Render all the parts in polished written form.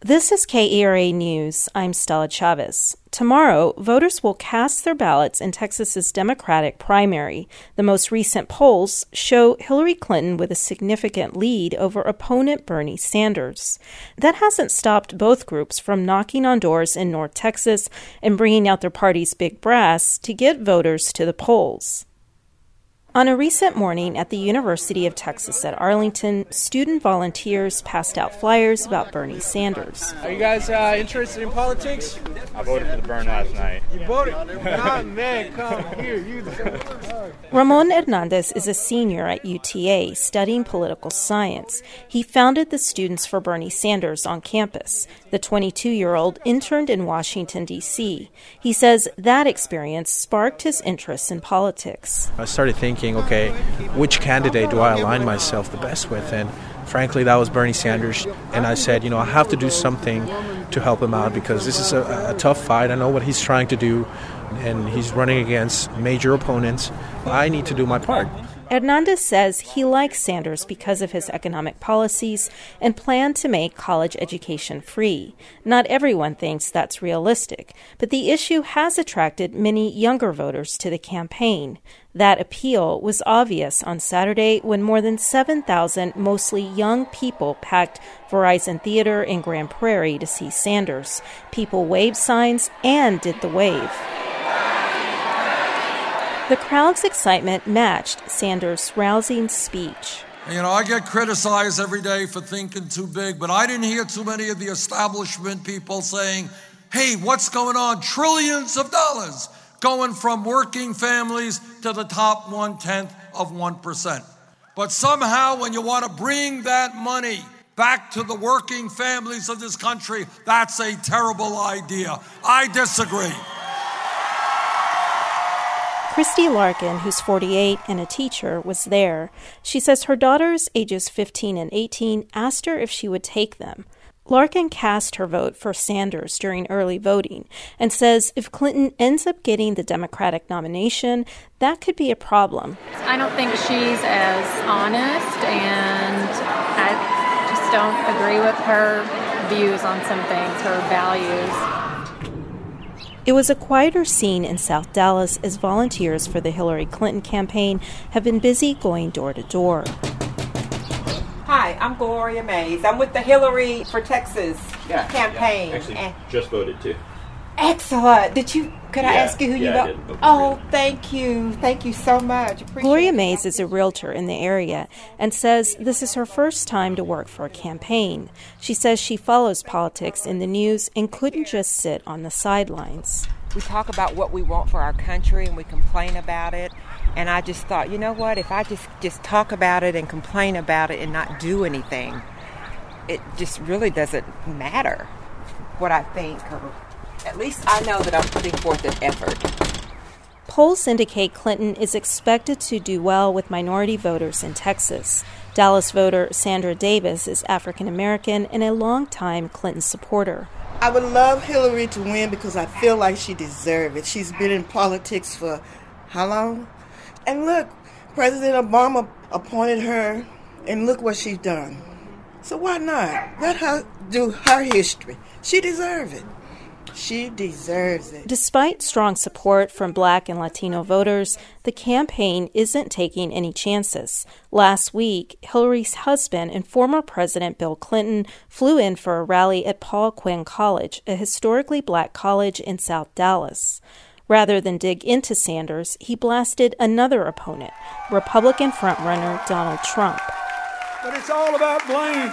This is KERA News. I'm Stella Chavez. Tomorrow, voters will cast their ballots in Texas's Democratic primary. The most recent polls show Hillary Clinton with a significant lead over opponent Bernie Sanders. That hasn't stopped both groups from knocking on doors in North Texas and bringing out their party's big brass to get voters to the polls. On a recent morning at the University of Texas at Arlington, student volunteers passed out flyers about Bernie Sanders. Are you guys interested in politics? I voted for the burn last night. You voted? Nah, man, come here. Ramon Hernandez is a senior at UTA studying political science. He founded the Students for Bernie Sanders on campus. The 22-year-old interned in Washington, D.C. He says that experience sparked his interest in politics. I started thinking, okay, which candidate do I align myself the best with? And frankly, that was Bernie Sanders. And I said, I have to do something to help him out because this is a tough fight. I know what he's trying to do, and he's running against major opponents. I need to do my part. Hernandez says he likes Sanders because of his economic policies and plan to make college education free. Not everyone thinks that's realistic, but the issue has attracted many younger voters to the campaign. That appeal was obvious on Saturday when more than 7,000 mostly young people packed Verizon Theater in Grand Prairie to see Sanders. People waved signs and did the wave. The crowd's excitement matched Sanders' rousing speech. I get criticized every day for thinking too big, but I didn't hear too many of the establishment people saying, hey, what's going on? Trillions of dollars going from working families to the top 1/10 of 1%. But somehow when you want to bring that money back to the working families of this country, that's a terrible idea. I disagree. Christy Larkin, who's 48 and a teacher, was there. She says her daughters, ages 15 and 18, asked her if she would take them. Larkin cast her vote for Sanders during early voting and says if Clinton ends up getting the Democratic nomination, that could be a problem. I don't think she's as honest, and I just don't agree with her views on some things, her values. It was a quieter scene in South Dallas as volunteers for the Hillary Clinton campaign have been busy going door to door. Hi, I'm Gloria Mays. I'm with the Hillary for Texas campaign. Yeah. Actually, just voted too. Excellent. Could I ask you who you voted? Oh, thank you. Thank you so much. Gloria Mays is a realtor in the area and says this is her first time to work for a campaign. She says she follows politics in the news and couldn't just sit on the sidelines. We talk about what we want for our country and we complain about it. And I just thought, you know what, if I just talk about it and complain about it and not do anything, it just really doesn't matter what I think. Or at least I know that I'm putting forth an effort. Polls indicate Clinton is expected to do well with minority voters in Texas. Dallas voter Sandra Davis is African American and a longtime Clinton supporter. I would love Hillary to win because I feel like she deserves it. She's been in politics for how long? And look, President Obama appointed her, and look what she's done. So why not? Let her do her history. She deserves it. She deserves it. Despite strong support from Black and Latino voters, the campaign isn't taking any chances. Last week, Hillary's husband and former President Bill Clinton flew in for a rally at Paul Quinn College, a historically Black college in South Dallas. Rather than dig into Sanders, he blasted another opponent, Republican frontrunner Donald Trump. But it's all about blame.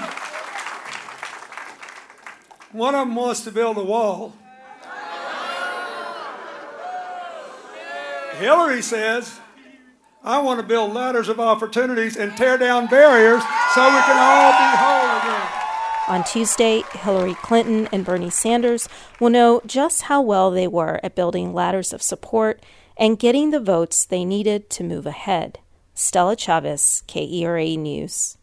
One of them wants to build a wall. Hillary says, I want to build ladders of opportunities and tear down barriers so we can all be whole again. On Tuesday, Hillary Clinton and Bernie Sanders will know just how well they were at building ladders of support and getting the votes they needed to move ahead. Stella Chavez, KERA News.